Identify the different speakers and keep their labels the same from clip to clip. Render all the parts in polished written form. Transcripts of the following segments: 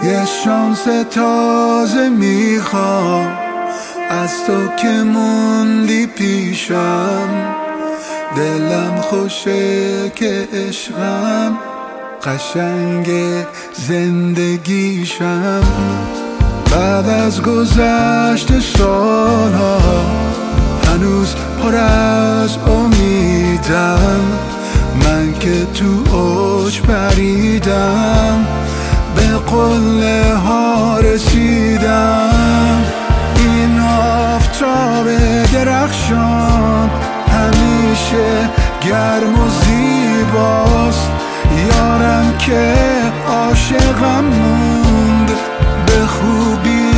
Speaker 1: یه شانس تازه میخوام از تو که موندی پیشم. دلم خوشه که عشقم قشنگ زندگیشم. بعد از گذشت سالها هنوز پر از امیدم. من که تو اوج پریدم، به قله ها رسیدم. این آفتاب درخشان همیشه گرم و زیباست. یارم که عاشقم موند، به خوبی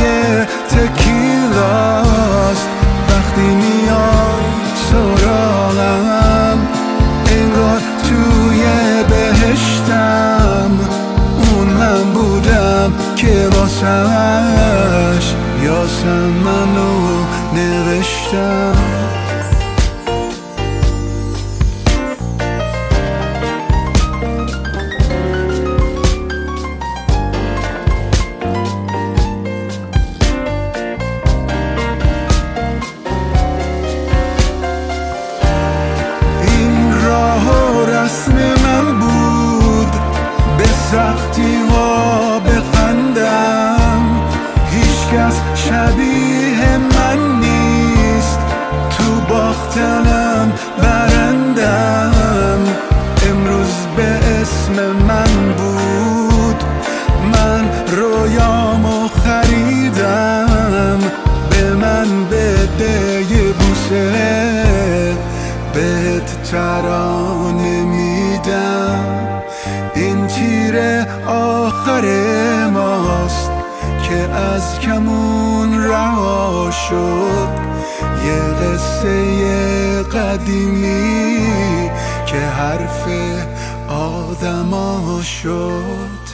Speaker 1: تکیلاست. وقتی میای سراغم انگار توی بهشتم. اون من بودم که واسش یاسمنو نوشتم. من بود به سختی ها بخندم. هیچ کس شبیه من نیست، تو باختنم برندم. امروز به اسم من بود، من رویامو خریدم. به من بده یه بوسه، بهت ترانه میدم. این تیر آخر ماست که از کمون رها شد. یه قصه قدیمی که حرف آدما شد.